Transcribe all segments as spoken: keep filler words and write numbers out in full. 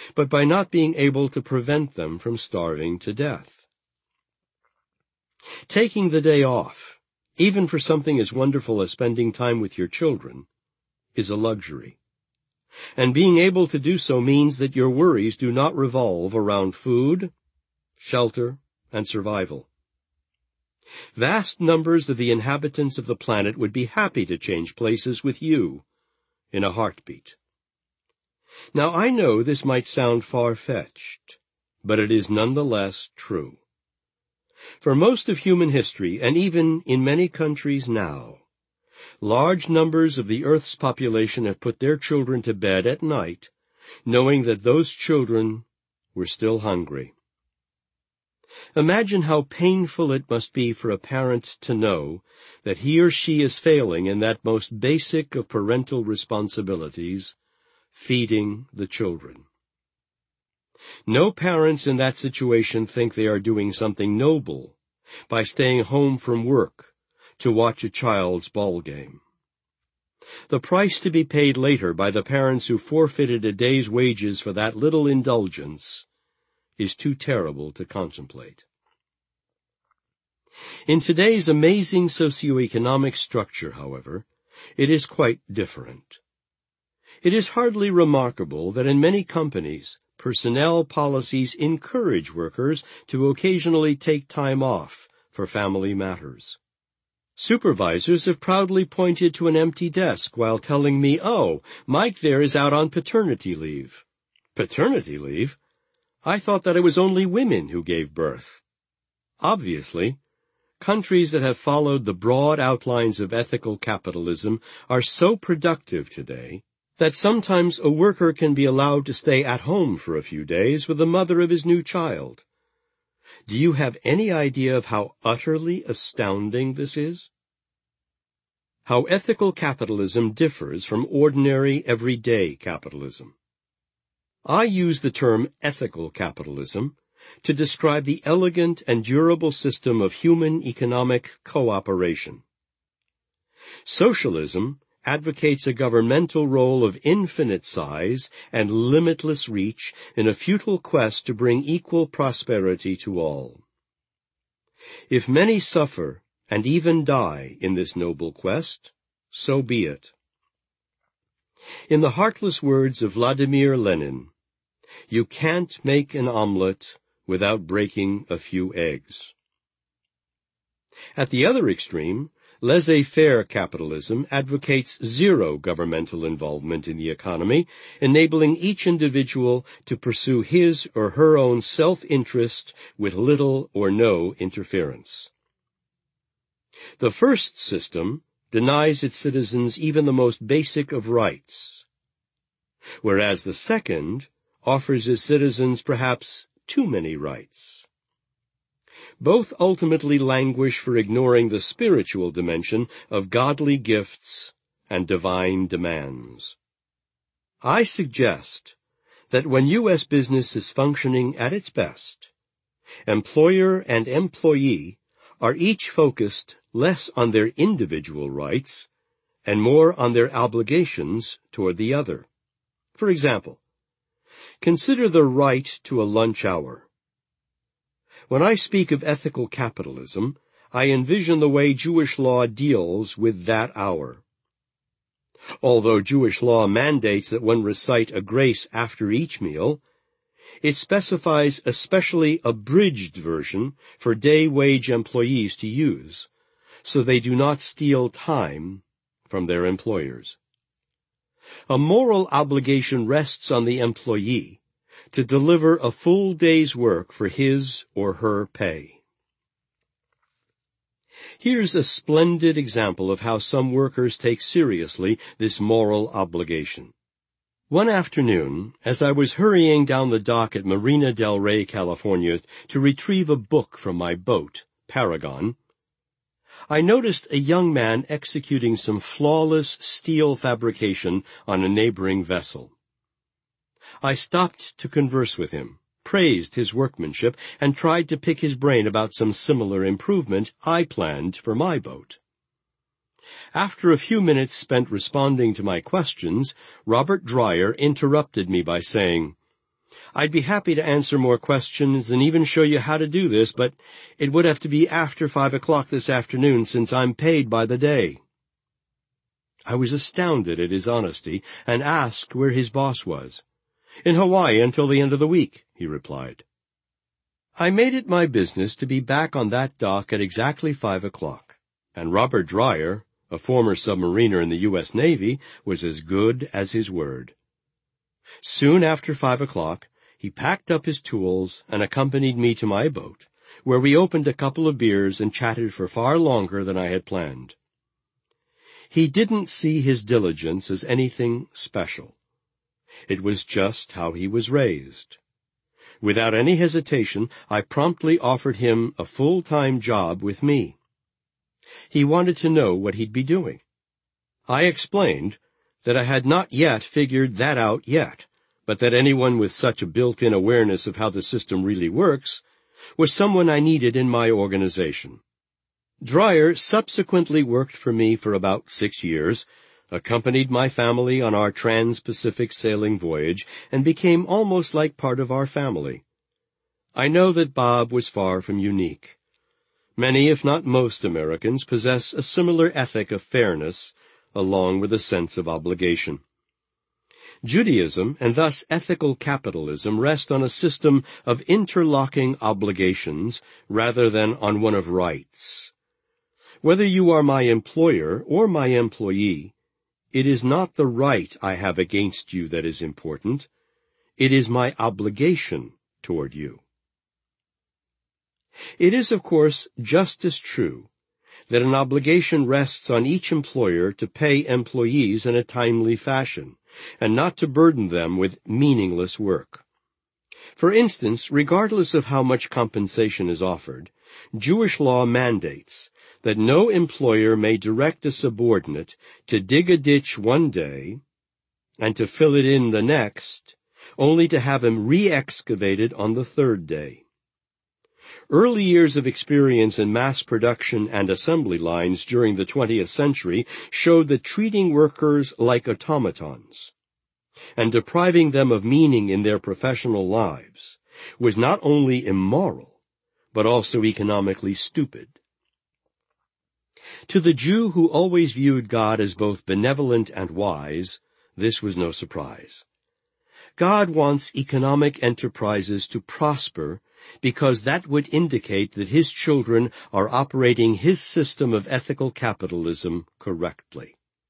but by not being able to prevent them from starving to death. Taking the day off, even for something as wonderful as spending time with your children, is a luxury. And being able to do so means that your worries do not revolve around food, shelter, and survival. Vast numbers of the inhabitants of the planet would be happy to change places with you in a heartbeat. Now, I know this might sound far-fetched, but it is nonetheless true. For most of human history, and even in many countries now, large numbers of the Earth's population have put their children to bed at night, knowing that those children were still hungry. Imagine how painful it must be for a parent to know that he or she is failing in that most basic of parental responsibilities, feeding the children. No parents in that situation think they are doing something noble by staying home from work to watch a child's ball game. The price to be paid later by the parents who forfeited a day's wages for that little indulgence is too terrible to contemplate. In today's amazing socioeconomic structure, however, it is quite different. It is hardly remarkable that in many companies, personnel policies encourage workers to occasionally take time off for family matters. Supervisors have proudly pointed to an empty desk while telling me, "Oh, Mike there is out on paternity leave." Paternity leave? I thought that it was only women who gave birth. Obviously, countries that have followed the broad outlines of ethical capitalism are so productive today that sometimes a worker can be allowed to stay at home for a few days with the mother of his new child. Do you have any idea of how utterly astounding this is? How ethical capitalism differs from ordinary, everyday capitalism. I use the term ethical capitalism to describe the elegant and durable system of human economic cooperation. Socialism advocates a governmental role of infinite size and limitless reach in a futile quest to bring equal prosperity to all. If many suffer and even die in this noble quest, so be it. In the heartless words of Vladimir Lenin, you can't make an omelet without breaking a few eggs. At the other extreme, laissez-faire capitalism advocates zero governmental involvement in the economy, enabling each individual to pursue his or her own self-interest with little or no interference. The first system denies its citizens even the most basic of rights, whereas the second offers its citizens perhaps too many rights. Both ultimately languish for ignoring the spiritual dimension of godly gifts and divine demands. I suggest that when U S business is functioning at its best, employer and employee are each focused less on their individual rights and more on their obligations toward the other. For example, consider the right to a lunch hour. When I speak of ethical capitalism, I envision the way Jewish law deals with that hour. Although Jewish law mandates that one recite a grace after each meal, it specifies a specially abridged version for day-wage employees to use, so they do not steal time from their employers. A moral obligation rests on the employee to deliver a full day's work for his or her pay. Here's a splendid example of how some workers take seriously this moral obligation. One afternoon, as I was hurrying down the dock at Marina del Rey, California, to retrieve a book from my boat, Paragon, I noticed a young man executing some flawless steel fabrication on a neighboring vessel. I stopped to converse with him, praised his workmanship, and tried to pick his brain about some similar improvement I planned for my boat. After a few minutes spent responding to my questions, Robert Dreyer interrupted me by saying, I'd be happy to answer more questions and even show you how to do this, but it would have to be after five o'clock this afternoon since I'm paid by the day." I was astounded at his honesty and asked where his boss was. "In Hawaii until the end of the week," he replied. I made it my business to be back on that dock at exactly five o'clock, and Robert Dreyer, a former submariner in the U S Navy, was as good as his word. Soon after five o'clock, he packed up his tools and accompanied me to my boat, where we opened a couple of beers and chatted for far longer than I had planned. He didn't see his diligence as anything special. It was just how he was raised. Without any hesitation, I promptly offered him a full-time job with me. He wanted to know what he'd be doing. I explained that I had not yet figured that out yet, but that anyone with such a built-in awareness of how the system really works was someone I needed in my organization. Dreyer subsequently worked for me for about six years, accompanied my family on our trans-Pacific sailing voyage, and became almost like part of our family. I know that Bob was far from unique. Many, if not most, Americans possess a similar ethic of fairness, along with a sense of obligation. Judaism, and thus ethical capitalism, rest on a system of interlocking obligations rather than on one of rights. Whether you are my employer or my employee, it is not the right I have against you that is important. It is my obligation toward you. It is, of course, just as true that an obligation rests on each employer to pay employees in a timely fashion, and not to burden them with meaningless work. For instance, regardless of how much compensation is offered, Jewish law mandates that no employer may direct a subordinate to dig a ditch one day and to fill it in the next, only to have him re-excavated on the third day. Early years of experience in mass production and assembly lines during the twentieth century showed that treating workers like automatons and depriving them of meaning in their professional lives was not only immoral, but also economically stupid. To the Jew who always viewed God as both benevolent and wise, this was no surprise. God wants economic enterprises to prosper because that would indicate that his children are operating his system of ethical capitalism correctly.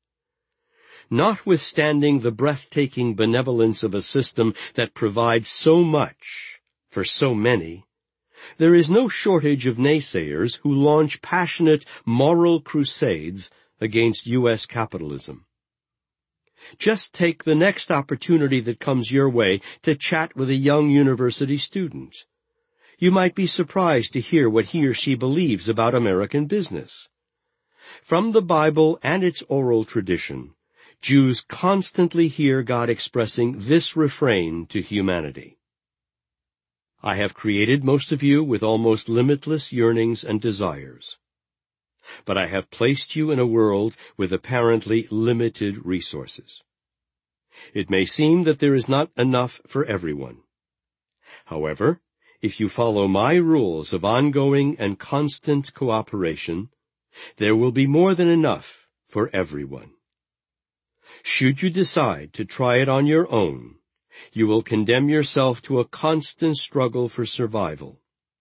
Notwithstanding the breathtaking benevolence of a system that provides so much for so many, there is no shortage of naysayers who launch passionate moral crusades against U S capitalism. Just take the next opportunity that comes your way to chat with a young university student. You might be surprised to hear what he or she believes about American business. From the Bible and its oral tradition, Jews constantly hear God expressing this refrain to humanity: I have created most of you with almost limitless yearnings and desires, but I have placed you in a world with apparently limited resources. It may seem that there is not enough for everyone. However, if you follow my rules of ongoing and constant cooperation, there will be more than enough for everyone. Should you decide to try it on your own, you will condemn yourself to a constant struggle for survival.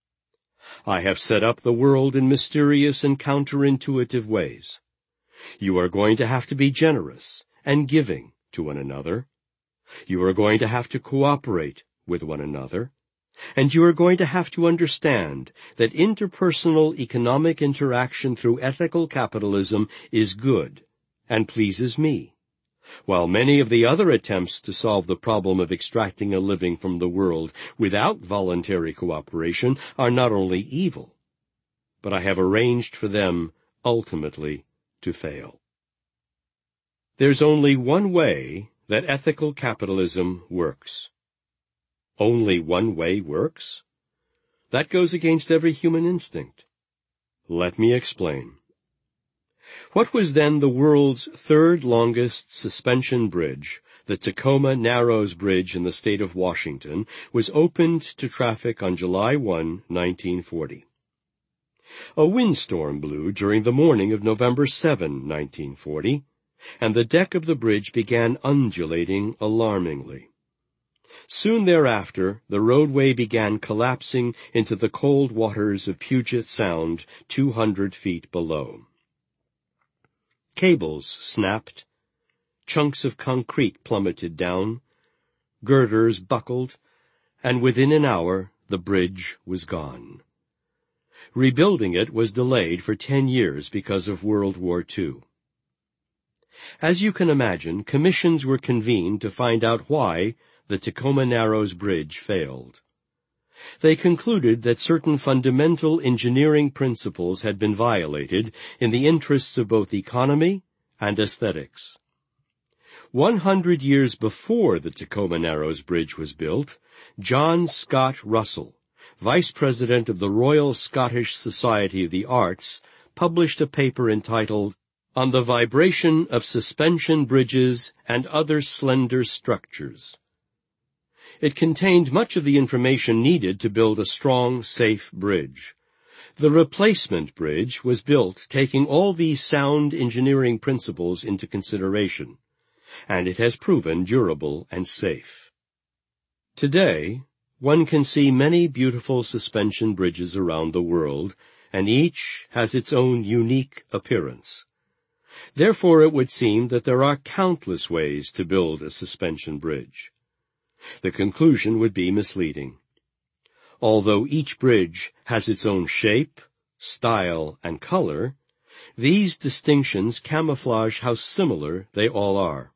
I have set up the world in mysterious and counterintuitive ways. You are going to have to be generous and giving to one another. You are going to have to cooperate with one another. And you are going to have to understand that interpersonal economic interaction through ethical capitalism is good and pleases me, while many of the other attempts to solve the problem of extracting a living from the world without voluntary cooperation are not only evil, but I have arranged for them ultimately to fail. There's only one way that ethical capitalism works. Only one way works? That goes against every human instinct. Let me explain. What was then the world's third longest suspension bridge The Tacoma Narrows Bridge in the state of Washington was opened to traffic on July first, nineteen forty. A windstorm blew during the morning of November seventh, nineteen forty, and the deck of the bridge began undulating alarmingly. Soon thereafter, the roadway began collapsing into the cold waters of Puget Sound, two hundred feet below. Cables snapped, chunks of concrete plummeted down, girders buckled, and within an hour the bridge was gone. Rebuilding it was delayed for ten years because of World War Two. As you can imagine, commissions were convened to find out why the Tacoma Narrows Bridge failed. They concluded that certain fundamental engineering principles had been violated in the interests of both economy and aesthetics. One hundred years before the Tacoma Narrows Bridge was built, John Scott Russell, Vice President of the Royal Scottish Society of the Arts, published a paper entitled On the Vibration of Suspension Bridges and Other Slender Structures. It contained much of the information needed to build a strong, safe bridge. The replacement bridge was built taking all these sound engineering principles into consideration, and it has proven durable and safe. Today, one can see many beautiful suspension bridges around the world, and each has its own unique appearance. Therefore, it would seem that there are countless ways to build a suspension bridge. The conclusion would be misleading. Although each bridge has its own shape, style, and color, these distinctions camouflage how similar they all are.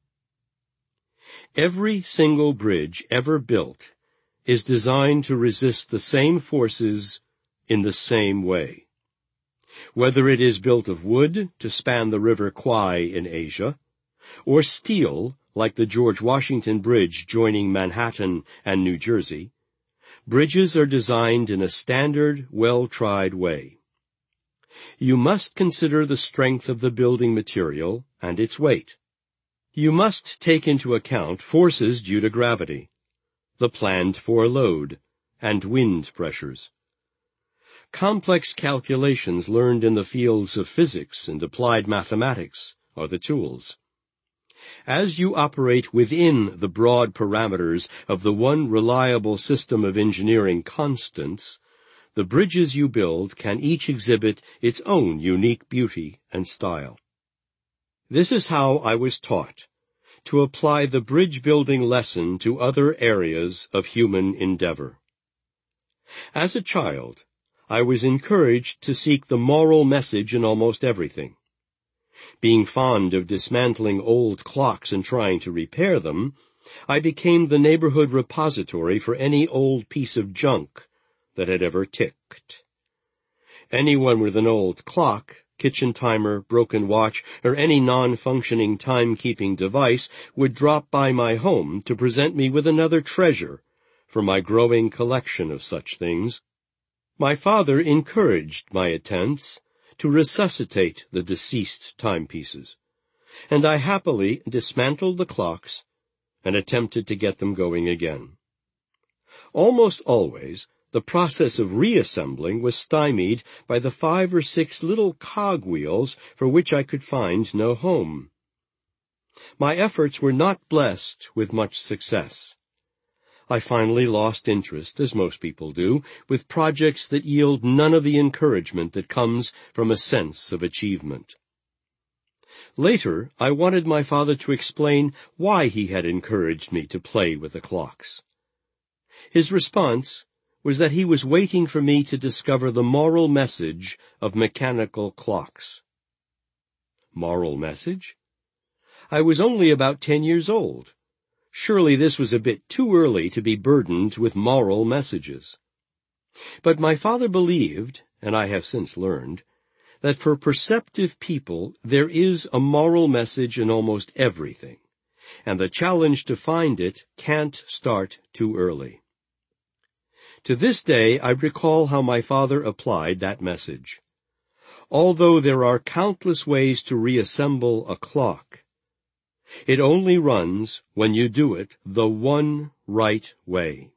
Every single bridge ever built is designed to resist the same forces in the same way. Whether it is built of wood to span the River Kwai in Asia, or steel like the George Washington Bridge joining Manhattan and New Jersey, bridges are designed in a standard, well-tried way. You must consider the strength of the building material and its weight. You must take into account forces due to gravity, the planned-for load, and wind pressures. Complex calculations learned in the fields of physics and applied mathematics are the tools. As you operate within the broad parameters of the one reliable system of engineering constants, the bridges you build can each exhibit its own unique beauty and style. This is how I was taught to apply the bridge-building lesson to other areas of human endeavor. As a child, I was encouraged to seek the moral message in almost everything. Being fond of dismantling old clocks and trying to repair them, I became the neighborhood repository for any old piece of junk that had ever ticked. Anyone with an old clock, kitchen timer, broken watch, or any non-functioning time-keeping device would drop by my home to present me with another treasure for my growing collection of such things. My father encouraged my attempts to resuscitate the deceased timepieces, and I happily dismantled the clocks and attempted to get them going again. Almost always, the process of reassembling was stymied by the five or six little cogwheels for which I could find no home. My efforts were not blessed with much success. I finally lost interest, as most people do, with projects that yield none of the encouragement that comes from a sense of achievement. Later, I wanted my father to explain why he had encouraged me to play with the clocks. His response was that he was waiting for me to discover the moral message of mechanical clocks. Moral message? I was only about ten years old. Surely this was a bit too early to be burdened with moral messages. But my father believed, and I have since learned, that for perceptive people there is a moral message in almost everything, and the challenge to find it can't start too early. To this day I recall how my father applied that message. Although there are countless ways to reassemble a clock, It only runs when you do it the one right way.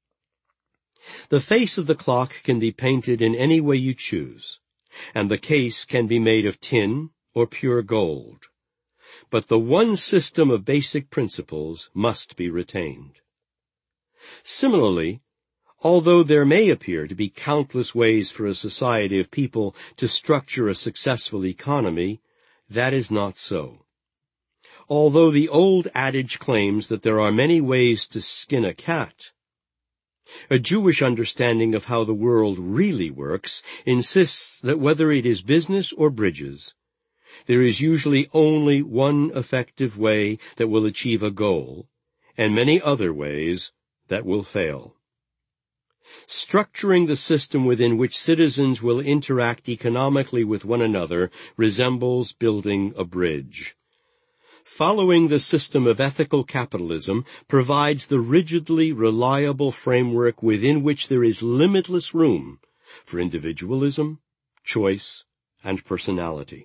The face of the clock can be painted in any way you choose, and the case can be made of tin or pure gold. But the one system of basic principles must be retained. Similarly, although there may appear to be countless ways for a society of people to structure a successful economy, that is not so. Although the old adage claims that there are many ways to skin a cat, a Jewish understanding of how the world really works insists that whether it is business or bridges, there is usually only one effective way that will achieve a goal, and many other ways that will fail. Structuring the system within which citizens will interact economically with one another resembles building a bridge. Following the system of ethical capitalism provides the rigidly reliable framework within which there is limitless room for individualism, choice, and personality.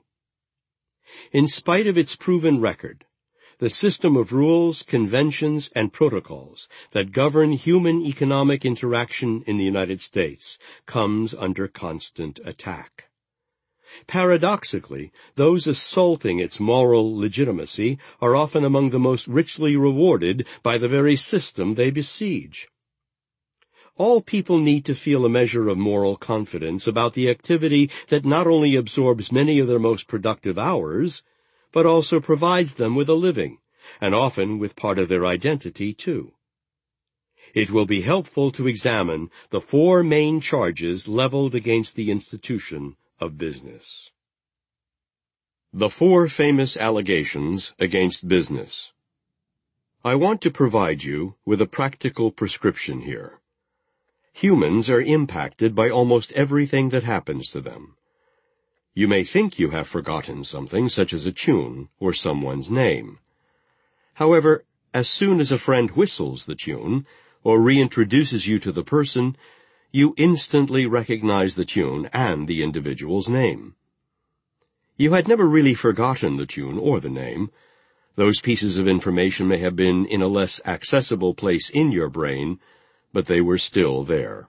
In spite of its proven record, the system of rules, conventions, and protocols that govern human economic interaction in the United States comes under constant attack. Paradoxically, those assaulting its moral legitimacy are often among the most richly rewarded by the very system they besiege. All people need to feel a measure of moral confidence about the activity that not only absorbs many of their most productive hours, but also provides them with a living, and often with part of their identity, too. It will be helpful to examine the four main charges leveled against the institution of business. The four famous allegations against business. I want to provide you with a practical prescription here. Humans are impacted by almost everything that happens to them. You may think you have forgotten something, such as a tune or someone's name. However, as soon as a friend whistles the tune or reintroduces you to the person, you instantly recognize the tune and the individual's name. You had never really forgotten the tune or the name. Those pieces of information may have been in a less accessible place in your brain, but they were still there.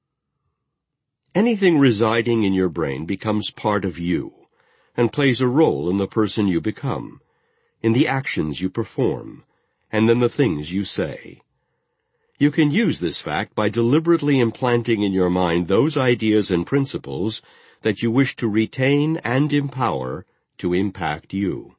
Anything residing in your brain becomes part of you and plays a role in the person you become, in the actions you perform, and in the things you say. You can use this fact by deliberately implanting in your mind those ideas and principles that you wish to retain and empower to impact you.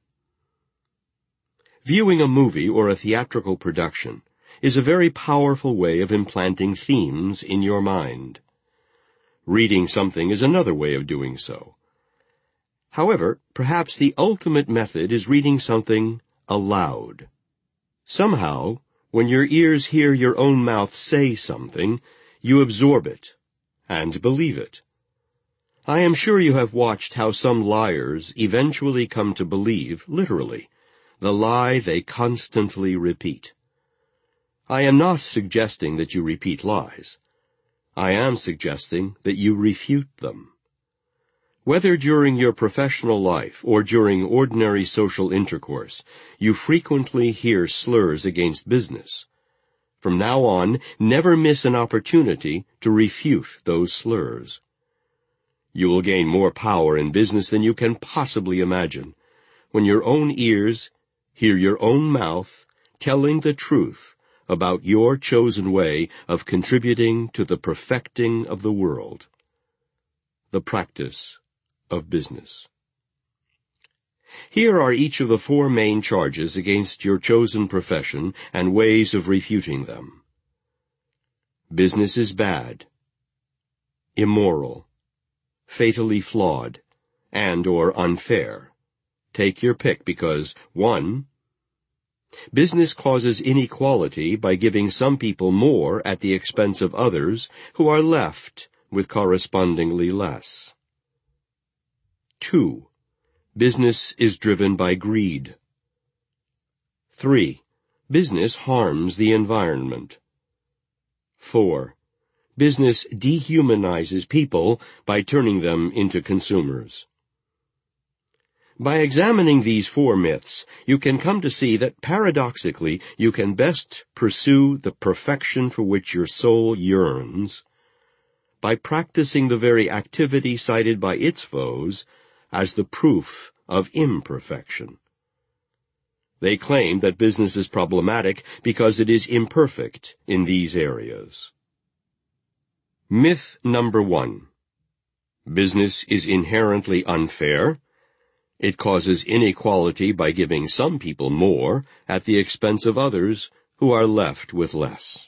Viewing a movie or a theatrical production is a very powerful way of implanting themes in your mind. Reading something is another way of doing so. However, perhaps the ultimate method is reading something aloud. Somehow, when your ears hear your own mouth say something, you absorb it and believe it. I am sure you have watched how some liars eventually come to believe, literally, the lie they constantly repeat. I am not suggesting that you repeat lies. I am suggesting that you refute them. Whether during your professional life or during ordinary social intercourse, you frequently hear slurs against business. From now on, never miss an opportunity to refute those slurs. You will gain more power in business than you can possibly imagine when your own ears hear your own mouth telling the truth about your chosen way of contributing to the perfecting of the world. The practice of business. Here are each of the four main charges against your chosen profession and ways of refuting them. Business is bad, immoral, fatally flawed, and or unfair. Take your pick because, one, business causes inequality by giving some people more at the expense of others who are left with correspondingly less. Two, business is driven by greed. Three, business harms the environment. Four, business dehumanizes people by turning them into consumers. By examining these four myths, you can come to see that paradoxically you can best pursue the perfection for which your soul yearns by practicing the very activity cited by its foes as the proof of imperfection. They claim that business is problematic because it is imperfect in these areas. Myth number one. Business is inherently unfair. It causes inequality by giving some people more at the expense of others who are left with less.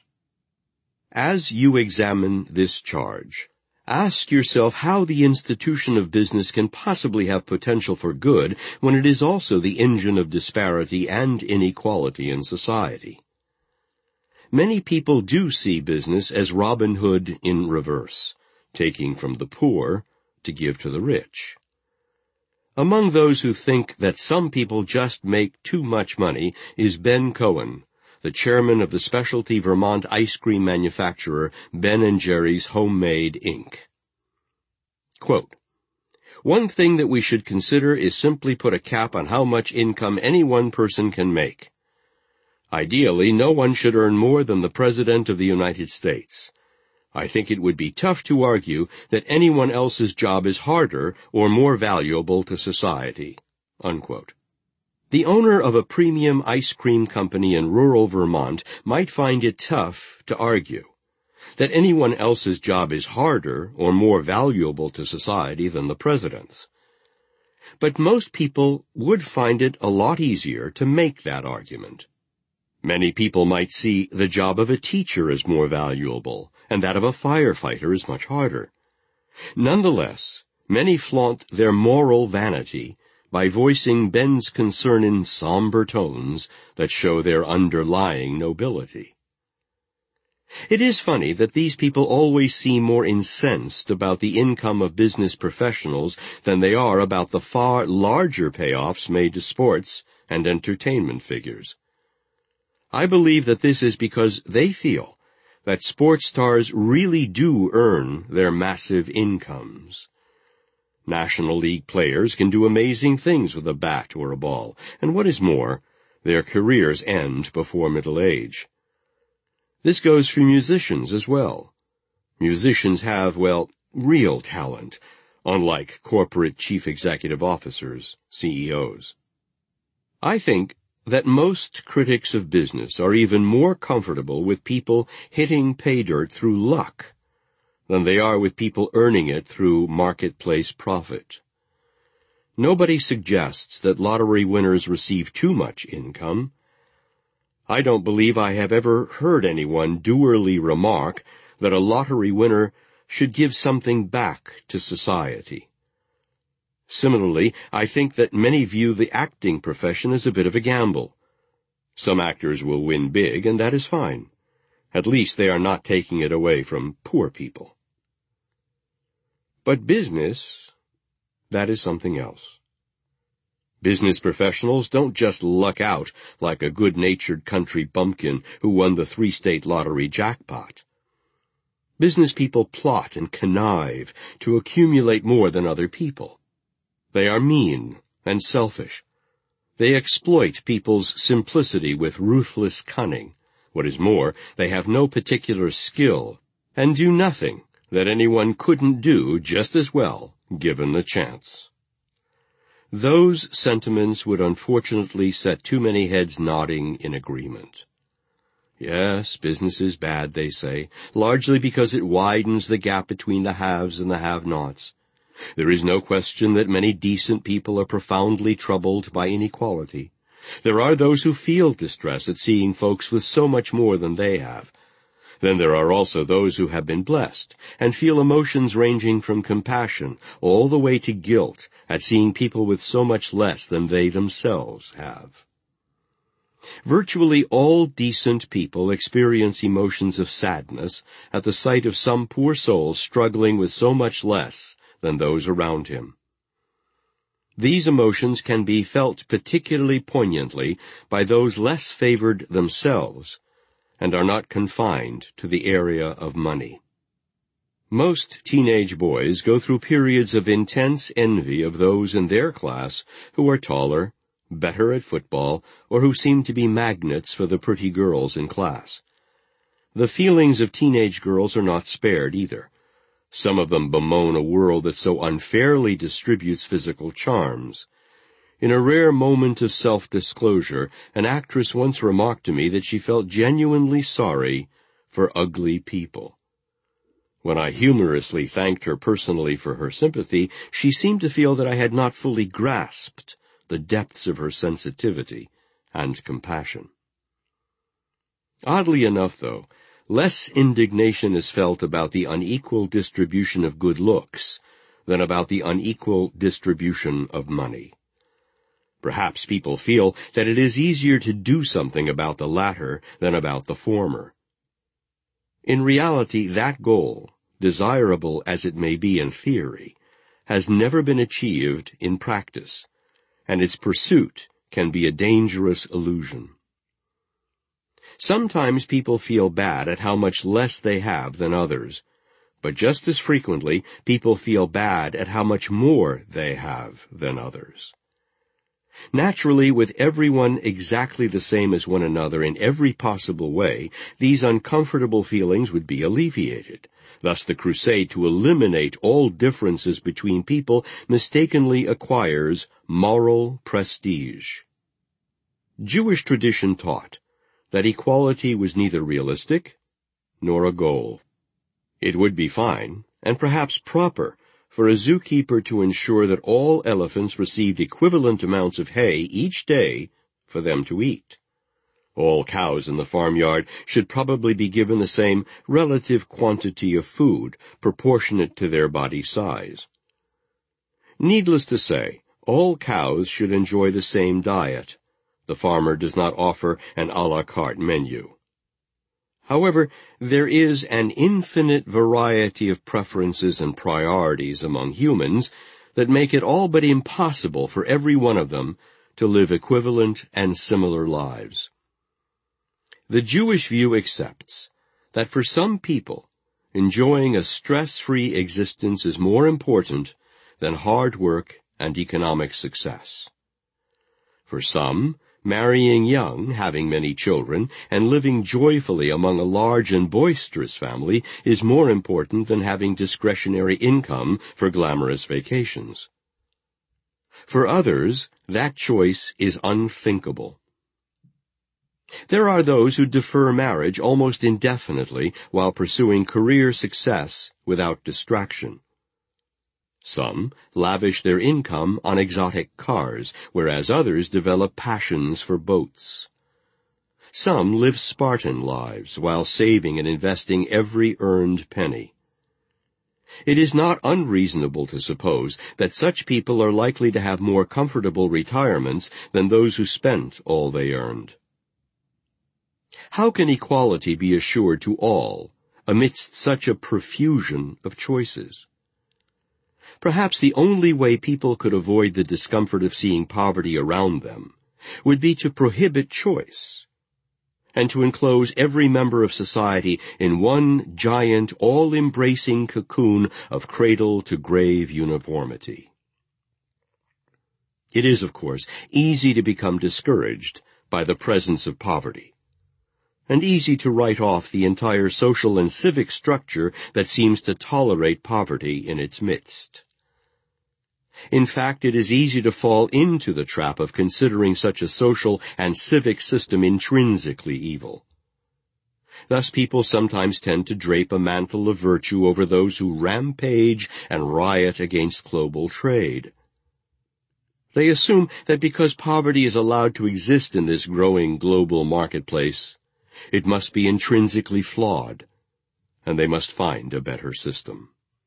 As you examine this charge, ask yourself how the institution of business can possibly have potential for good when it is also the engine of disparity and inequality in society. Many people do see business as Robin Hood in reverse, taking from the poor to give to the rich. Among those who think that some people just make too much money is Ben Cohen, the chairman of the specialty Vermont ice cream manufacturer Ben and Jerry's Homemade Incorporated. Quote, "One thing that we should consider is simply put a cap on how much income any one person can make. Ideally, no one should earn more than the President of the United States. I think it would be tough to argue that anyone else's job is harder or more valuable to society." Unquote. The owner of a premium ice cream company in rural Vermont might find it tough to argue that anyone else's job is harder or more valuable to society than the president's. But most people would find it a lot easier to make that argument. Many people might see the job of a teacher as more valuable, and that of a firefighter as much harder. Nonetheless, many flaunt their moral vanity by voicing Ben's concern in somber tones that show their underlying nobility. It is funny that these people always seem more incensed about the income of business professionals than they are about the far larger payoffs made to sports and entertainment figures. I believe that this is because they feel that sports stars really do earn their massive incomes. National League players can do amazing things with a bat or a ball, and what is more, their careers end before middle age. This goes for musicians as well. Musicians have, well, real talent, unlike corporate chief executive officers, C E Os. I think that most critics of business are even more comfortable with people hitting pay dirt through luck than they are with people earning it through marketplace profit. Nobody suggests that lottery winners receive too much income. I don't believe I have ever heard anyone dourly remark that a lottery winner should give something back to society. Similarly, I think that many view the acting profession as a bit of a gamble. Some actors will win big, and that is fine. At least they are not taking it away from poor people. But business, that is something else. Business professionals don't just luck out like a good-natured country bumpkin who won the three-state lottery jackpot. Business people plot and connive to accumulate more than other people. They are mean and selfish. They exploit people's simplicity with ruthless cunning. What is more, they have no particular skill and do nothing that anyone couldn't do just as well, given the chance. Those sentiments would unfortunately set too many heads nodding in agreement. Yes, business is bad, they say, largely because it widens the gap between the haves and the have-nots. There is no question that many decent people are profoundly troubled by inequality. There are those who feel distress at seeing folks with so much more than they have. Then there are also those who have been blessed and feel emotions ranging from compassion all the way to guilt at seeing people with so much less than they themselves have. Virtually all decent people experience emotions of sadness at the sight of some poor soul struggling with so much less than those around him. These emotions can be felt particularly poignantly by those less favored themselves and are not confined to the area of money. Most teenage boys go through periods of intense envy of those in their class who are taller, better at football, or who seem to be magnets for the pretty girls in class. The feelings of teenage girls are not spared either. Some of them bemoan a world that so unfairly distributes physical charms. In a rare moment of self-disclosure, an actress once remarked to me that she felt genuinely sorry for ugly people. When I humorously thanked her personally for her sympathy, she seemed to feel that I had not fully grasped the depths of her sensitivity and compassion. Oddly enough, though, less indignation is felt about the unequal distribution of good looks than about the unequal distribution of money. Perhaps people feel that it is easier to do something about the latter than about the former. In reality, that goal, desirable as it may be in theory, has never been achieved in practice, and its pursuit can be a dangerous illusion. Sometimes people feel bad at how much less they have than others, but just as frequently people feel bad at how much more they have than others. Naturally, with everyone exactly the same as one another in every possible way, these uncomfortable feelings would be alleviated. Thus, the crusade to eliminate all differences between people mistakenly acquires moral prestige. Jewish tradition taught that equality was neither realistic nor a goal. It would be fine, and perhaps proper, for a zookeeper to ensure that all elephants received equivalent amounts of hay each day for them to eat. All cows in the farmyard should probably be given the same relative quantity of food, proportionate to their body size. Needless to say, all cows should enjoy the same diet. The farmer does not offer an a la carte menu. However, there is an infinite variety of preferences and priorities among humans that make it all but impossible for every one of them to live equivalent and similar lives. The Jewish view accepts that for some people, enjoying a stress-free existence is more important than hard work and economic success. For some, marrying young, having many children, and living joyfully among a large and boisterous family is more important than having discretionary income for glamorous vacations. For others, that choice is unthinkable. There are those who defer marriage almost indefinitely while pursuing career success without distraction. Some lavish their income on exotic cars, whereas others develop passions for boats. Some live Spartan lives while saving and investing every earned penny. It is not unreasonable to suppose that such people are likely to have more comfortable retirements than those who spent all they earned. How can equality be assured to all amidst such a profusion of choices? Perhaps the only way people could avoid the discomfort of seeing poverty around them would be to prohibit choice, and to enclose every member of society in one giant, all-embracing cocoon of cradle-to-grave uniformity. It is, of course, easy to become discouraged by the presence of poverty, and easy to write off the entire social and civic structure that seems to tolerate poverty in its midst. In fact, it is easy to fall into the trap of considering such a social and civic system intrinsically evil. Thus people sometimes tend to drape a mantle of virtue over those who rampage and riot against global trade. They assume that because poverty is allowed to exist in this growing global marketplace, it must be intrinsically flawed, and they must find a better system.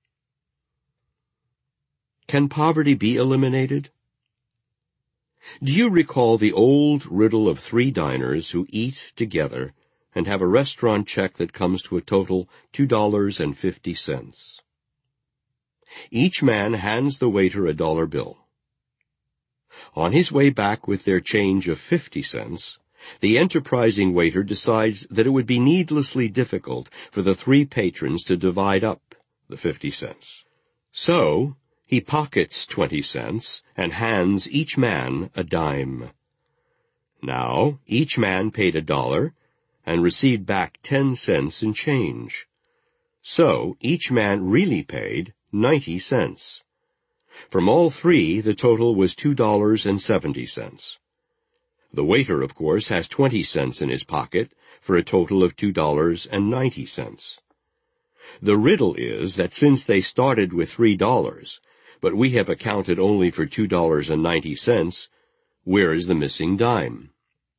Can poverty be eliminated? Do you recall the old riddle of three diners who eat together and have a restaurant check that comes to a total two dollars and fifty cents? Each man hands the waiter a dollar bill. On his way back with their change of fifty cents, the enterprising waiter decides that it would be needlessly difficult for the three patrons to divide up the fifty cents. So he pockets twenty cents and hands each man a dime. Now each man paid a dollar and received back ten cents in change. So each man really paid ninety cents. From all three, the total was two dollars and seventy cents. The waiter, of course, has twenty cents in his pocket for a total of two dollars and ninety cents. The riddle is that since they started with three dollars, but we have accounted only for two dollars and ninety cents, where is the missing dime?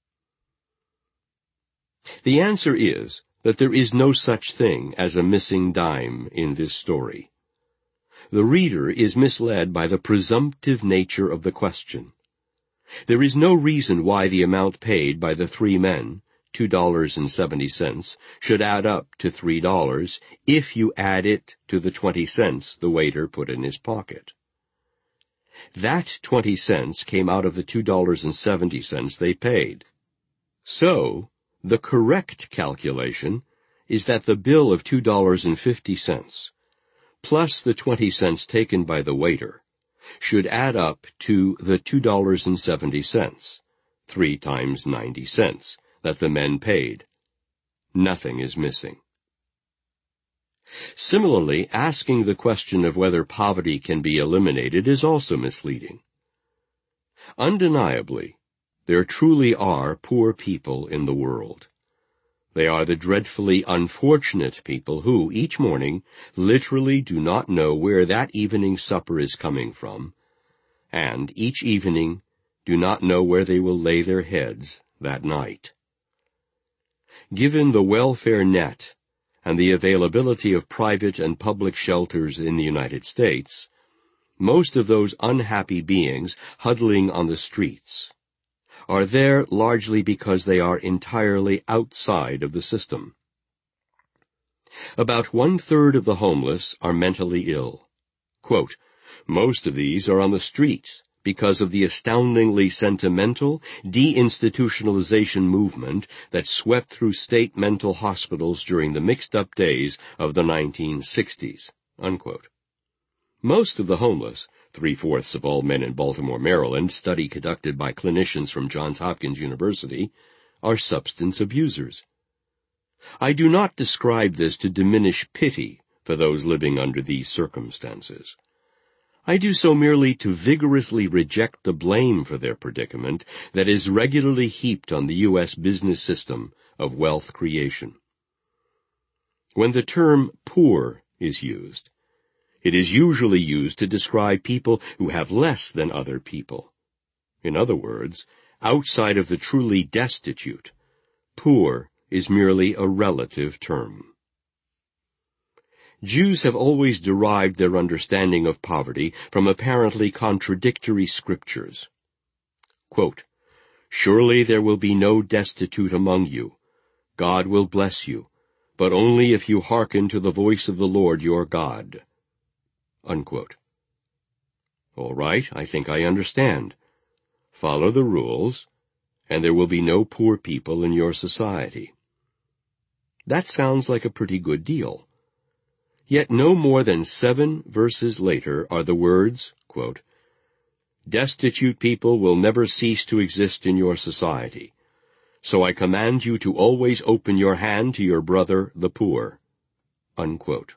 The answer is that there is no such thing as a missing dime in this story. The reader is misled by the presumptive nature of the question. There is no reason why the amount paid by the three men, two dollars and seventy cents, should add up to three dollars if you add it to the twenty cents the waiter put in his pocket. That twenty cents came out of the two dollars and seventy cents they paid. So, the correct calculation is that the bill of two dollars and fifty cents plus the twenty cents taken by the waiter should add up to the two dollars and seventy cents, three times ninety cents, that the men paid. Nothing is missing. Similarly, asking the question of whether poverty can be eliminated is also misleading. Undeniably, there truly are poor people in the world. They are the dreadfully unfortunate people who, each morning, literally do not know where that evening supper is coming from, and each evening do not know where they will lay their heads that night. Given the welfare net and the availability of private and public shelters in the United States, most of those unhappy beings huddling on the streets are there largely because they are entirely outside of the system. About one-third of the homeless are mentally ill. Quote, most of these are on the streets because of the astoundingly sentimental deinstitutionalization movement that swept through state mental hospitals during the mixed-up days of the nineteen sixties. Unquote. Most of the homeless, three-fourths of all men in Baltimore, Maryland, study conducted by clinicians from Johns Hopkins University, are substance abusers. I do not describe this to diminish pity for those living under these circumstances. I do so merely to vigorously reject the blame for their predicament that is regularly heaped on the U S business system of wealth creation. When the term poor is used, it is usually used to describe people who have less than other people. In other words, outside of the truly destitute, poor is merely a relative term. Jews have always derived their understanding of poverty from apparently contradictory scriptures. Quote, surely there will be no destitute among you. God will bless you, but only if you hearken to the voice of the Lord your God. Unquote. All right, I think I understand. Follow the rules, and there will be no poor people in your society. That sounds like a pretty good deal. Yet no more than seven verses later are the words, quote, destitute people will never cease to exist in your society, so I command you to always open your hand to your brother, the poor. Unquote.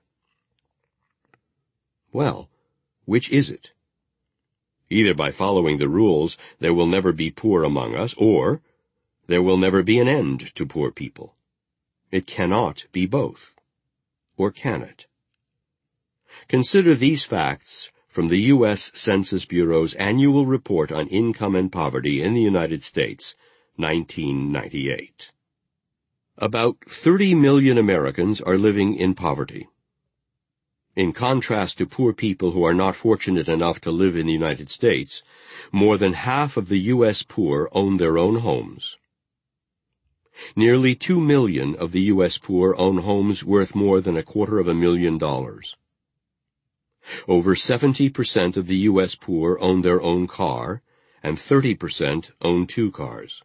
Well, which is it? Either by following the rules, there will never be poor among us, or there will never be an end to poor people. It cannot be both. Or can it? Consider these facts from the U S Census Bureau's Annual Report on Income and Poverty in the United States, nineteen ninety-eight. About thirty million Americans are living in poverty. In contrast to poor people who are not fortunate enough to live in the United States, more than half of the U S poor own their own homes. Nearly two million of the U S poor own homes worth more than a quarter of a million dollars. Over seventy percent of the U S poor own their own car, and thirty percent own two cars.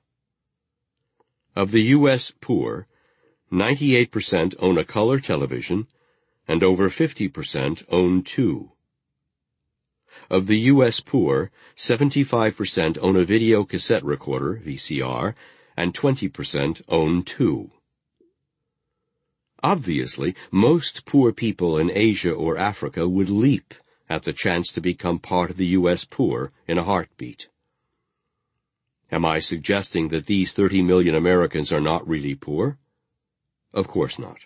Of the U S poor, ninety-eight percent own a color television, and over fifty percent own two. Of the U S poor, seventy-five percent own a video cassette recorder, V C R, and twenty percent own two. Obviously, most poor people in Asia or Africa would leap at the chance to become part of the U S poor in a heartbeat. Am I suggesting that these thirty million Americans are not really poor? Of course not.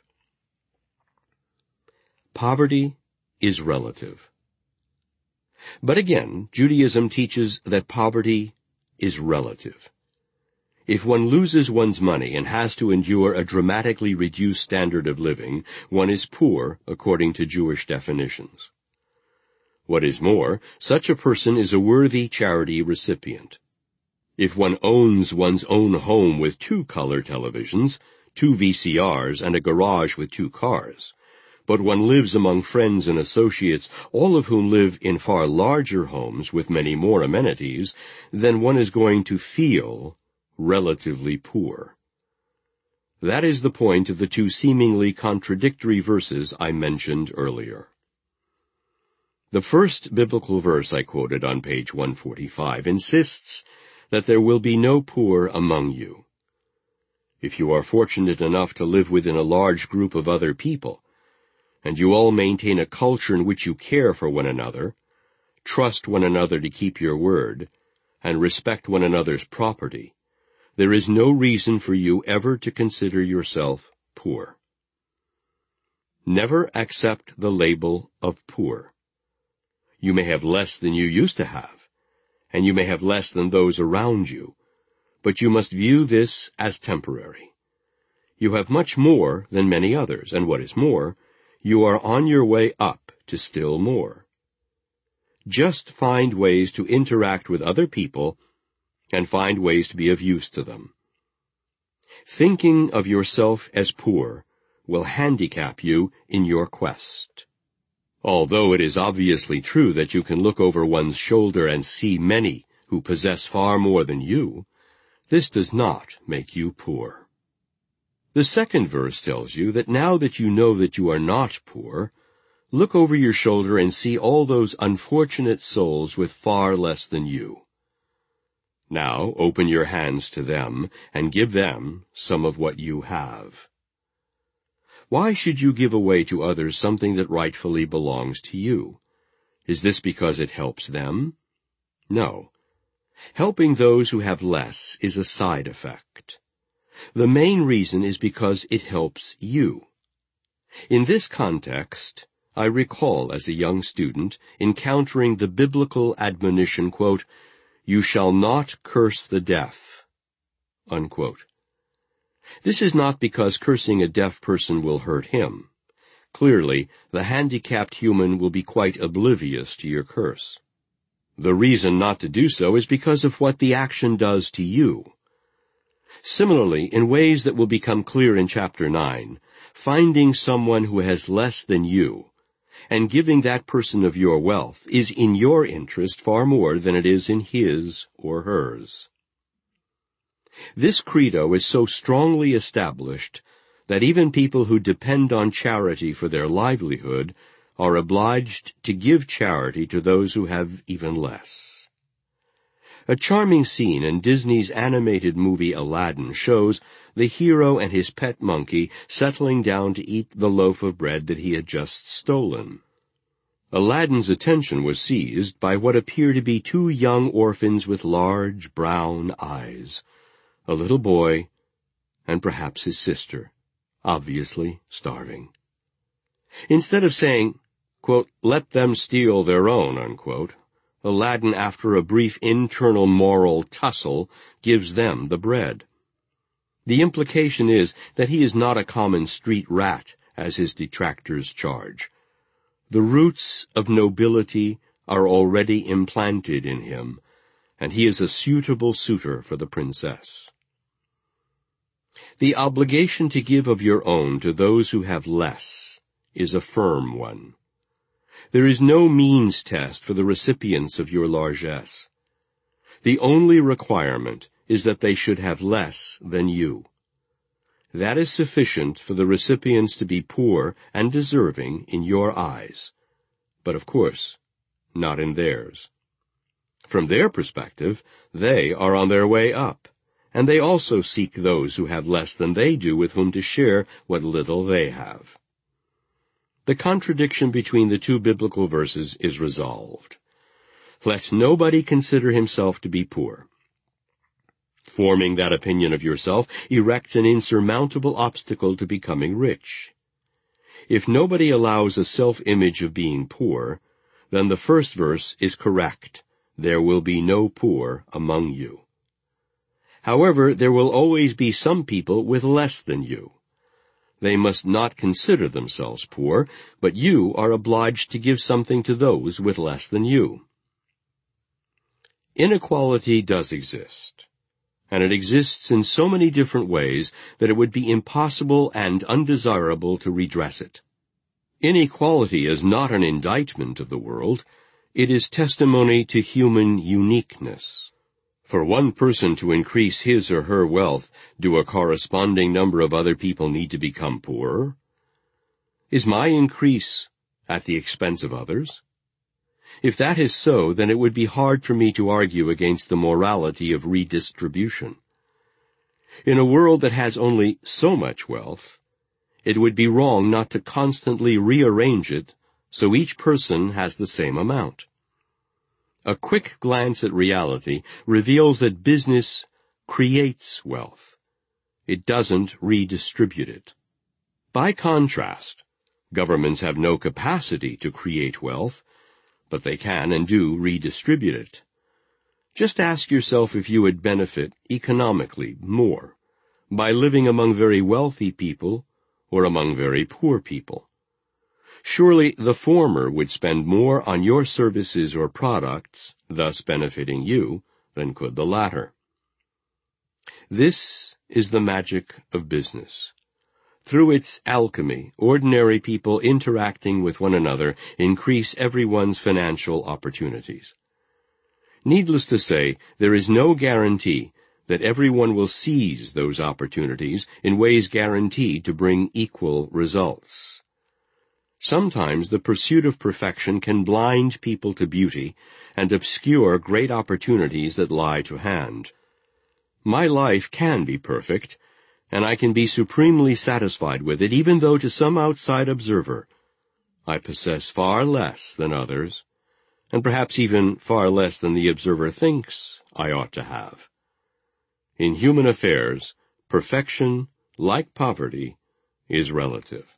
Poverty is relative. But again, Judaism teaches that poverty is relative. If one loses one's money and has to endure a dramatically reduced standard of living, one is poor according to Jewish definitions. What is more, such a person is a worthy charity recipient. If one owns one's own home with two color televisions, two V C Rs, and a garage with two cars, but one lives among friends and associates, all of whom live in far larger homes with many more amenities, then one is going to feel relatively poor. That is the point of the two seemingly contradictory verses I mentioned earlier. The first biblical verse I quoted on page one forty-five insists that there will be no poor among you. If you are fortunate enough to live within a large group of other people, and you all maintain a culture in which you care for one another, trust one another to keep your word, and respect one another's property, there is no reason for you ever to consider yourself poor. Never accept the label of poor. You may have less than you used to have, and you may have less than those around you, but you must view this as temporary. You have much more than many others, and what is more, you are on your way up to still more. Just find ways to interact with other people and find ways to be of use to them. Thinking of yourself as poor will handicap you in your quest. Although it is obviously true that you can look over one's shoulder and see many who possess far more than you, this does not make you poor. The second verse tells you that now that you know that you are not poor, look over your shoulder and see all those unfortunate souls with far less than you. Now open your hands to them and give them some of what you have. Why should you give away to others something that rightfully belongs to you? Is this because it helps them? No. Helping those who have less is a side effect. The main reason is because it helps you. In this context, I recall as a young student encountering the biblical admonition, quote, "You shall not curse the deaf," unquote. This is not because cursing a deaf person will hurt him. Clearly, the handicapped human will be quite oblivious to your curse. The reason not to do so is because of what the action does to you. Similarly, in ways that will become clear in chapter nine, finding someone who has less than you and giving that person of your wealth is in your interest far more than it is in his or hers. This credo is so strongly established that even people who depend on charity for their livelihood are obliged to give charity to those who have even less. A charming scene in Disney's animated movie Aladdin shows the hero and his pet monkey settling down to eat the loaf of bread that he had just stolen. Aladdin's attention was seized by what appear to be two young orphans with large brown eyes, a little boy, and perhaps his sister, obviously starving. Instead of saying, quote, "Let them steal their own," unquote, Aladdin, after a brief internal moral tussle, gives them the bread. The implication is that he is not a common street rat, as his detractors charge. The roots of nobility are already implanted in him, and he is a suitable suitor for the princess. The obligation to give of your own to those who have less is a firm one. There is no means test for the recipients of your largesse. The only requirement is that they should have less than you. that is sufficient for the recipients to be poor and deserving in your eyes, but of course, not in theirs. From their perspective, they are on their way up, and they also seek those who have less than they do with whom to share what little they have. The contradiction between the two biblical verses is resolved. Let nobody consider himself to be poor. Forming that opinion of yourself erects an insurmountable obstacle to becoming rich. If nobody allows a self-image of being poor, then the first verse is correct. There will be no poor among you. However, there will always be some people with less than you. They must not consider themselves poor, but you are obliged to give something to those with less than you. Inequality does exist, and it exists in so many different ways that it would be impossible and undesirable to redress it. Inequality is not an indictment of the world. It is testimony to human uniqueness. For one person to increase his or her wealth, do a corresponding number of other people need to become poorer? Is my increase at the expense of others? If that is so, then it would be hard for me to argue against the morality of redistribution. In a world that has only so much wealth, it would be wrong not to constantly rearrange it so each person has the same amount. A quick glance at reality reveals that business creates wealth. It doesn't redistribute it. By contrast, governments have no capacity to create wealth, but they can and do redistribute it. Just ask yourself if you would benefit economically more by living among very wealthy people or among very poor people. Surely the former would spend more on your services or products, thus benefiting you, than could the latter. This is the magic of business. Through its alchemy, ordinary people interacting with one another increase everyone's financial opportunities. Needless to say, there is no guarantee that everyone will seize those opportunities in ways guaranteed to bring equal results. Sometimes the pursuit of perfection can blind people to beauty and obscure great opportunities that lie to hand. My life can be perfect, and I can be supremely satisfied with it, even though to some outside observer I possess far less than others, and perhaps even far less than the observer thinks I ought to have. In human affairs, perfection, like poverty, is relative.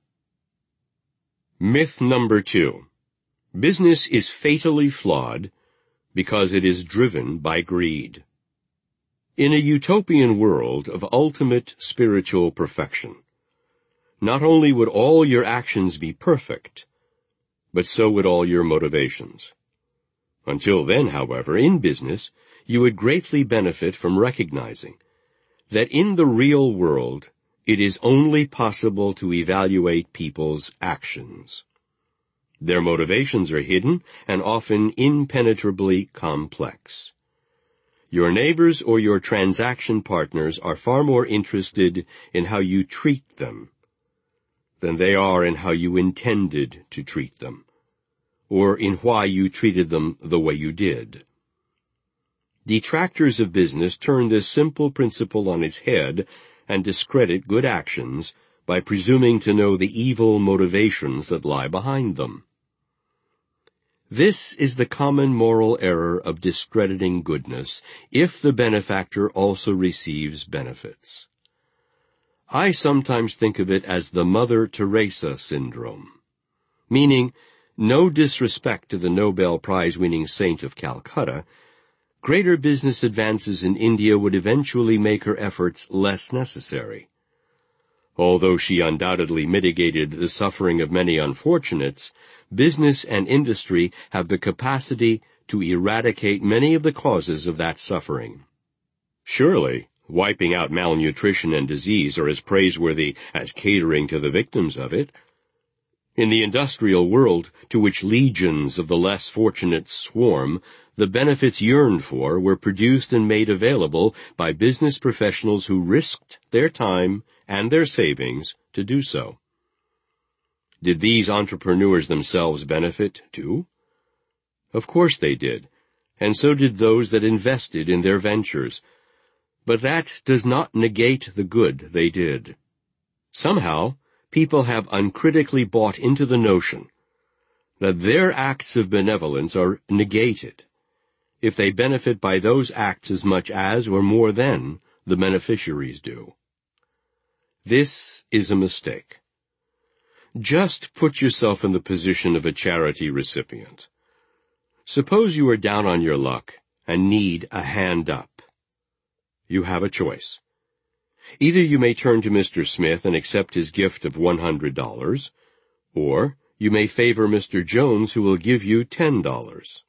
Myth number two. Business is fatally flawed because it is driven by greed. In a utopian world of ultimate spiritual perfection, not only would all your actions be perfect, but so would all your motivations. Until then, however, in business, you would greatly benefit from recognizing that in the real world, it is only possible to evaluate people's actions. Their motivations are hidden and often impenetrably complex. Your neighbors or your transaction partners are far more interested in how you treat them than they are in how you intended to treat them, or in why you treated them the way you did. Detractors of business turn this simple principle on its head and discredit good actions by presuming to know the evil motivations that lie behind them. This is the common moral error of discrediting goodness if the benefactor also receives benefits. I sometimes think of it as the Mother Teresa syndrome, meaning, no disrespect to the Nobel Prize-winning saint of Calcutta, greater business advances in India would eventually make her efforts less necessary. Although she undoubtedly mitigated the suffering of many unfortunates, business and industry have the capacity to eradicate many of the causes of that suffering. Surely, wiping out malnutrition and disease are as praiseworthy as catering to the victims of it. In the industrial world, to which legions of the less fortunate swarm, the benefits yearned for were produced and made available by business professionals who risked their time and their savings to do so. Did these entrepreneurs themselves benefit too? Of course they did, and so did those that invested in their ventures. But that does not negate the good they did. Somehow, people have uncritically bought into the notion that their acts of benevolence are negated if they benefit by those acts as much as, or more than, the beneficiaries do. This is a mistake. Just put yourself in the position of a charity recipient. Suppose you are down on your luck and need a hand up. You have a choice. Either you may turn to Mister Smith and accept his gift of one hundred dollars, or you may favor Mister Jones, who will give you ten dollars.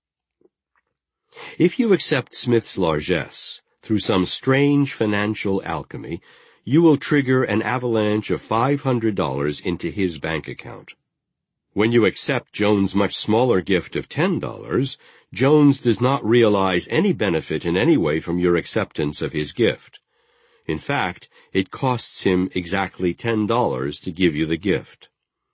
If you accept Smith's largesse through some strange financial alchemy, you will trigger an avalanche of five hundred dollars into his bank account. When you accept Jones' much smaller gift of ten dollars, Jones does not realize any benefit in any way from your acceptance of his gift. In fact, it costs him exactly ten dollars to give you the gift.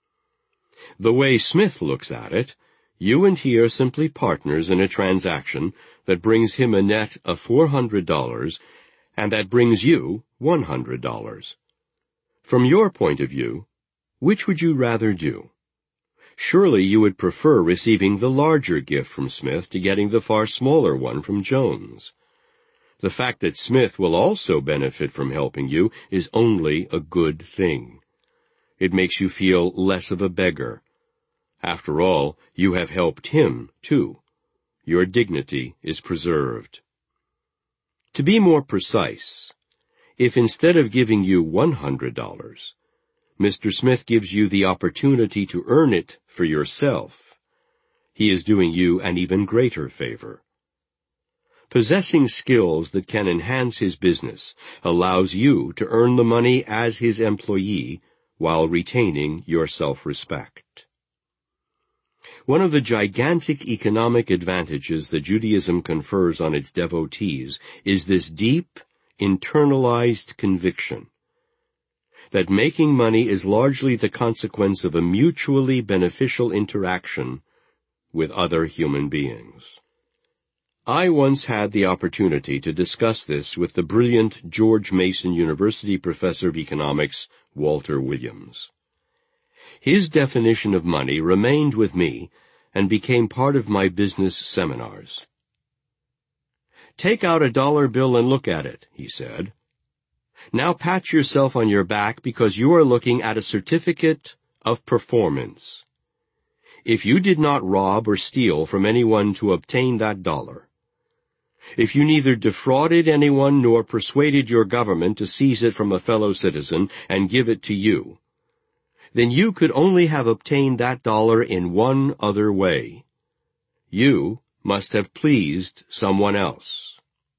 The way Smith looks at it, you and he are simply partners in a transaction that brings him a net of four hundred dollars and that brings you one hundred dollars. From your point of view, which would you rather do? Surely you would prefer receiving the larger gift from Smith to getting the far smaller one from Jones. The fact that Smith will also benefit from helping you is only a good thing. It makes you feel less of a beggar. After all, you have helped him, too. Your dignity is preserved. To be more precise, if instead of giving you one hundred dollars, Mister Smith gives you the opportunity to earn it for yourself, he is doing you an even greater favor. Possessing skills that can enhance his business allows you to earn the money as his employee while retaining your self-respect. One of the gigantic economic advantages that Judaism confers on its devotees is this deep, internalized conviction that making money is largely the consequence of a mutually beneficial interaction with other human beings. I once had the opportunity to discuss this with the brilliant George Mason University professor of economics, Walter Williams. His definition of money remained with me and became part of my business seminars. "Take out a dollar bill and look at it," he said. "Now pat yourself on your back because you are looking at a certificate of performance. If you did not rob or steal from anyone to obtain that dollar, if you neither defrauded anyone nor persuaded your government to seize it from a fellow citizen and give it to you, then you could only have obtained that dollar in one other way. You must have pleased someone else."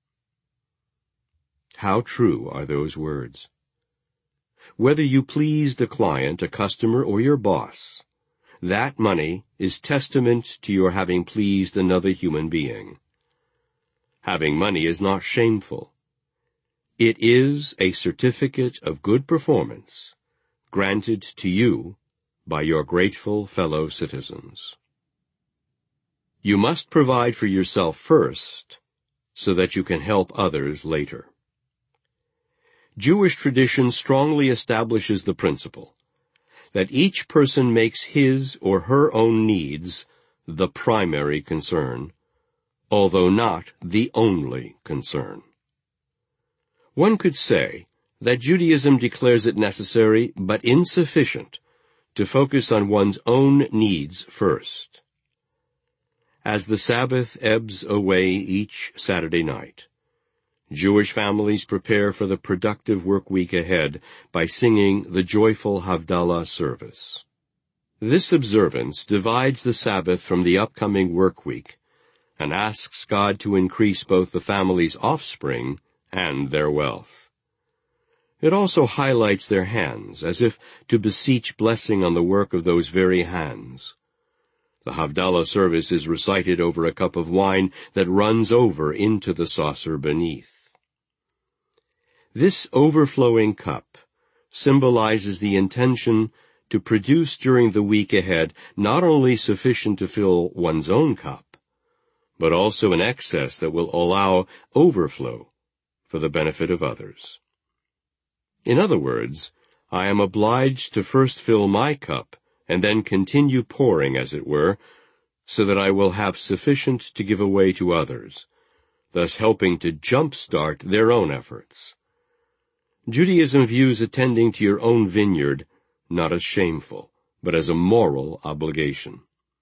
How true are those words? Whether you pleased a client, a customer, or your boss, that money is testament to your having pleased another human being. Having money is not shameful. It is a certificate of good performance granted to you by your grateful fellow citizens. You must provide for yourself first so that you can help others later. Jewish tradition strongly establishes the principle that each person makes his or her own needs the primary concern, although not the only concern. One could say that Judaism declares it necessary but insufficient to focus on one's own needs first. As the Sabbath ebbs away each Saturday night, Jewish families prepare for the productive work week ahead by singing the joyful Havdalah service. This observance divides the Sabbath from the upcoming work week and asks God to increase both the family's offspring and their wealth. It also highlights their hands, as if to beseech blessing on the work of those very hands. The Havdalah service is recited over a cup of wine that runs over into the saucer beneath. This overflowing cup symbolizes the intention to produce during the week ahead not only sufficient to fill one's own cup, but also an excess that will allow overflow for the benefit of others. In other words, I am obliged to first fill my cup and then continue pouring, as it were, so that I will have sufficient to give away to others, thus helping to jump-start their own efforts. Judaism views attending to your own vineyard not as shameful, but as a moral obligation.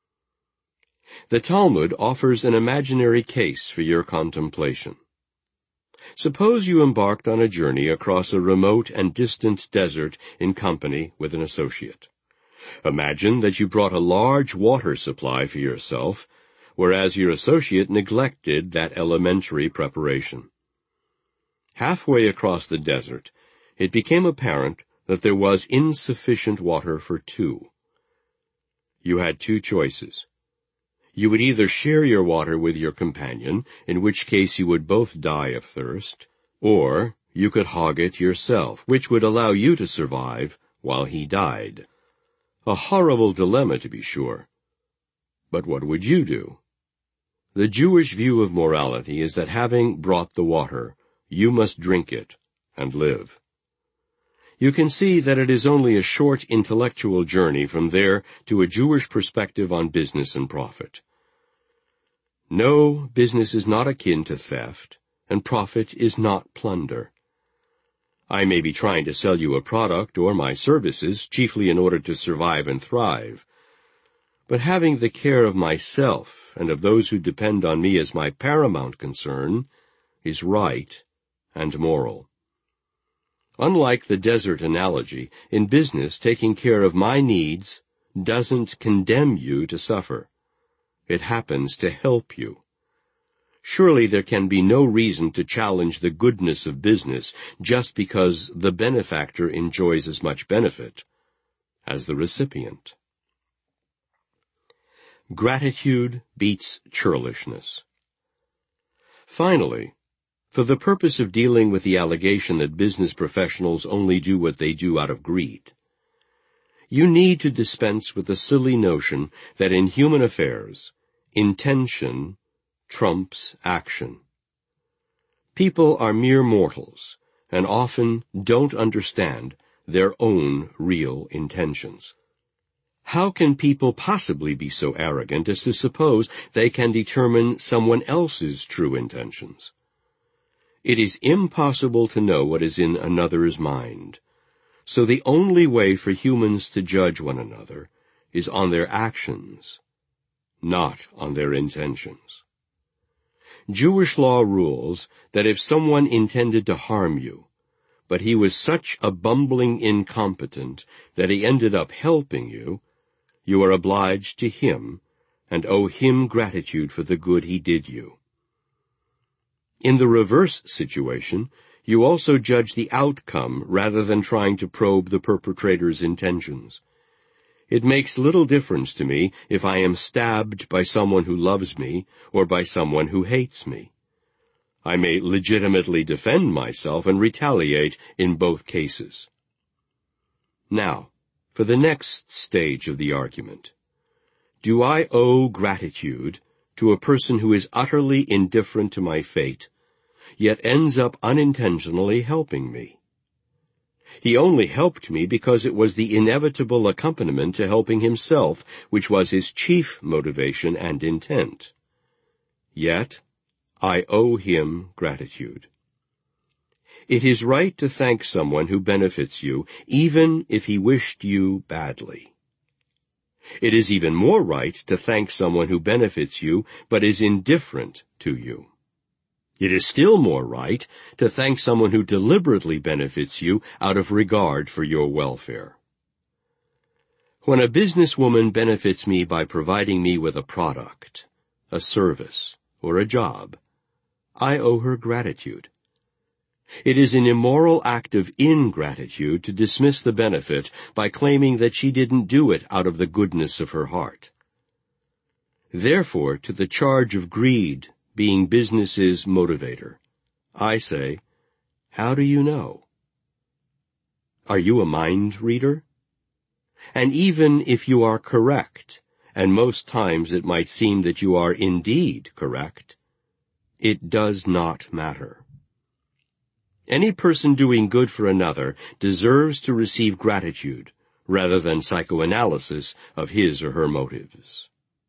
The Talmud offers an imaginary case for your contemplation. Suppose you embarked on a journey across a remote and distant desert in company with an associate. Imagine that you brought a large water supply for yourself, whereas your associate neglected that elementary preparation. Halfway across the desert, it became apparent that there was insufficient water for two. You had two choices. You would either share your water with your companion, in which case you would both die of thirst, or you could hog it yourself, which would allow you to survive while he died. A horrible dilemma, to be sure. But what would you do? The Jewish view of morality is that having brought the water, you must drink it and live. You can see that it is only a short intellectual journey from there to a Jewish perspective on business and profit. No, business is not akin to theft, and profit is not plunder. I may be trying to sell you a product or my services, chiefly in order to survive and thrive. But having the care of myself and of those who depend on me as my paramount concern is right and moral. Unlike the desert analogy, in business, taking care of my needs doesn't condemn you to suffer. It happens to help you. Surely there can be no reason to challenge the goodness of business just because the benefactor enjoys as much benefit as the recipient. Gratitude beats churlishness. Finally, for the purpose of dealing with the allegation that business professionals only do what they do out of greed, you need to dispense with the silly notion that in human affairs, intention trumps action. People are mere mortals and often don't understand their own real intentions. How can people possibly be so arrogant as to suppose they can determine someone else's true intentions? It is impossible to know what is in another's mind, so the only way for humans to judge one another is on their actions, not on their intentions. Jewish law rules that if someone intended to harm you, but he was such a bumbling incompetent that he ended up helping you, you are obliged to him and owe him gratitude for the good he did you. In the reverse situation, you also judge the outcome rather than trying to probe the perpetrator's intentions. It makes little difference to me if I am stabbed by someone who loves me or by someone who hates me. I may legitimately defend myself and retaliate in both cases. Now, for the next stage of the argument. Do I owe gratitude to a person who is utterly indifferent to my fate, yet ends up unintentionally helping me? He only helped me because it was the inevitable accompaniment to helping himself, which was his chief motivation and intent. Yet, I owe him gratitude. It is right to thank someone who benefits you, even if he wished you badly. It is even more right to thank someone who benefits you, but is indifferent to you. It is still more right to thank someone who deliberately benefits you out of regard for your welfare. When a businesswoman benefits me by providing me with a product, a service, or a job, I owe her gratitude. It is an immoral act of ingratitude to dismiss the benefit by claiming that she didn't do it out of the goodness of her heart. Therefore, to the charge of greed being business's motivator, I say, how do you know? Are you a mind reader? And even if you are correct, and most times it might seem that you are indeed correct, it does not matter. Any person doing good for another deserves to receive gratitude rather than psychoanalysis of his or her motives.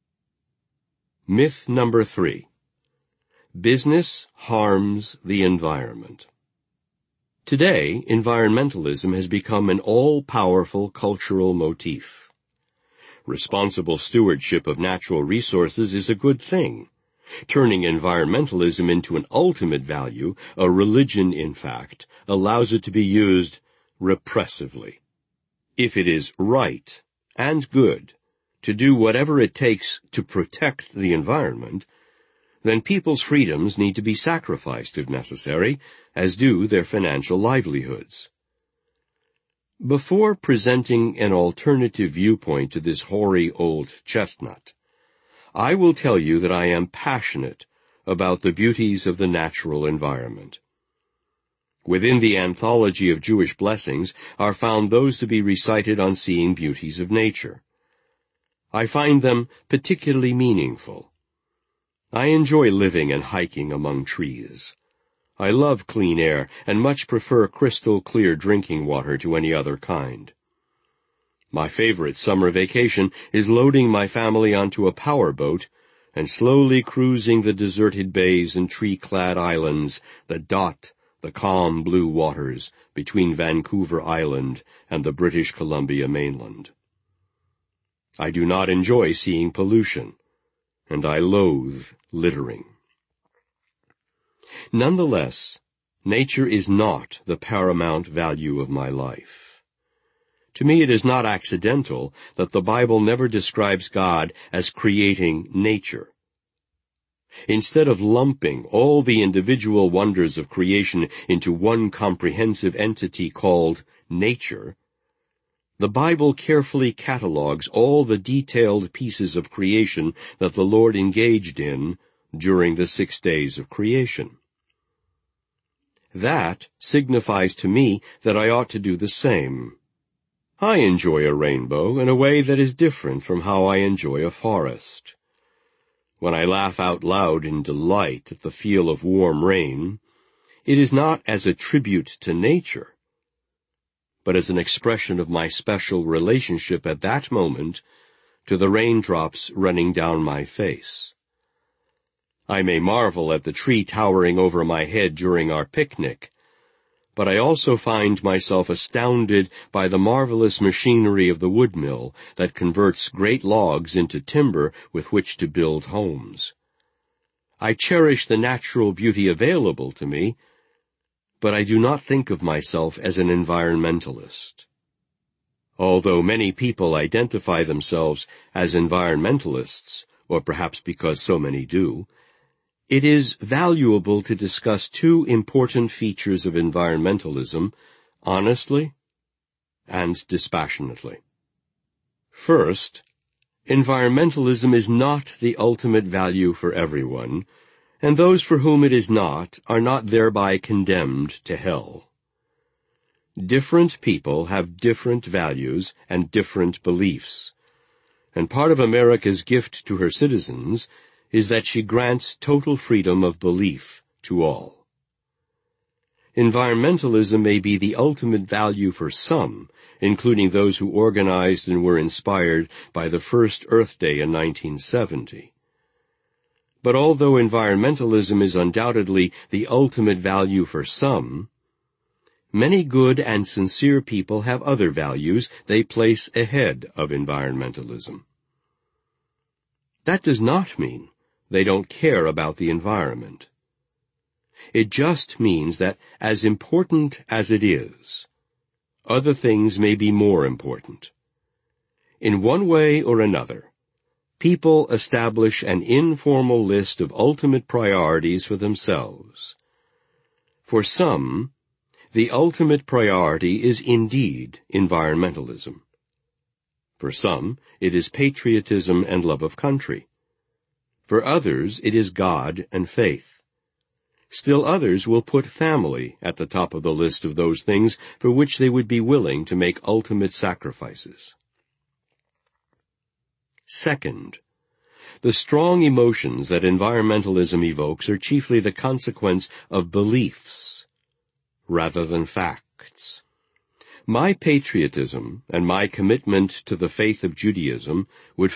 Myth number three. Business harms the environment. Today, environmentalism has become an all-powerful cultural motif. Responsible stewardship of natural resources is a good thing. Turning environmentalism into an ultimate value, a religion in fact, allows it to be used repressively. If it is right and good to do whatever it takes to protect the environment, then people's freedoms need to be sacrificed if necessary, as do their financial livelihoods. Before presenting an alternative viewpoint to this hoary old chestnut, I will tell you that I am passionate about the beauties of the natural environment. Within the anthology of Jewish blessings are found those to be recited on seeing beauties of nature. I find them particularly meaningful. I enjoy living and hiking among trees. I love clean air and much prefer crystal clear drinking water to any other kind. My favorite summer vacation is loading my family onto a powerboat and slowly cruising the deserted bays and tree-clad islands that dot the calm blue waters between Vancouver Island and the British Columbia mainland. I do not enjoy seeing pollution, and I loathe littering. Nonetheless, nature is not the paramount value of my life. To me, it is not accidental that the Bible never describes God as creating nature. Instead of lumping all the individual wonders of creation into one comprehensive entity called nature, the Bible carefully catalogues all the detailed pieces of creation that the Lord engaged in during the six days of creation. That signifies to me that I ought to do the same. I enjoy a rainbow in a way that is different from how I enjoy a forest. When I laugh out loud in delight at the feel of warm rain, it is not as a tribute to nature, but as an expression of my special relationship at that moment to the raindrops running down my face. I may marvel at the tree towering over my head during our picnic, but I also find myself astounded by the marvelous machinery of the woodmill that converts great logs into timber with which to build homes. I cherish the natural beauty available to me, but I do not think of myself as an environmentalist. Although many people identify themselves as environmentalists, or perhaps because so many do, it is valuable to discuss two important features of environmentalism honestly and dispassionately. First, environmentalism is not the ultimate value for everyone, and those for whom it is not are not thereby condemned to hell. Different people have different values and different beliefs, and part of America's gift to her citizens is that she grants total freedom of belief to all. Environmentalism may be the ultimate value for some, including those who organized and were inspired by the first Earth Day in nineteen seventy. But although environmentalism is undoubtedly the ultimate value for some, many good and sincere people have other values they place ahead of environmentalism. That does not mean they don't care about the environment. It just means that, as important as it is, other things may be more important. In one way or another, people establish an informal list of ultimate priorities for themselves. For some, the ultimate priority is indeed environmentalism. For some, it is patriotism and love of country. For others, it is God and faith. Still others will put family at the top of the list of those things for which they would be willing to make ultimate sacrifices. Second, the strong emotions that environmentalism evokes are chiefly the consequence of beliefs rather than facts. My patriotism and my commitment to the faith of Judaism would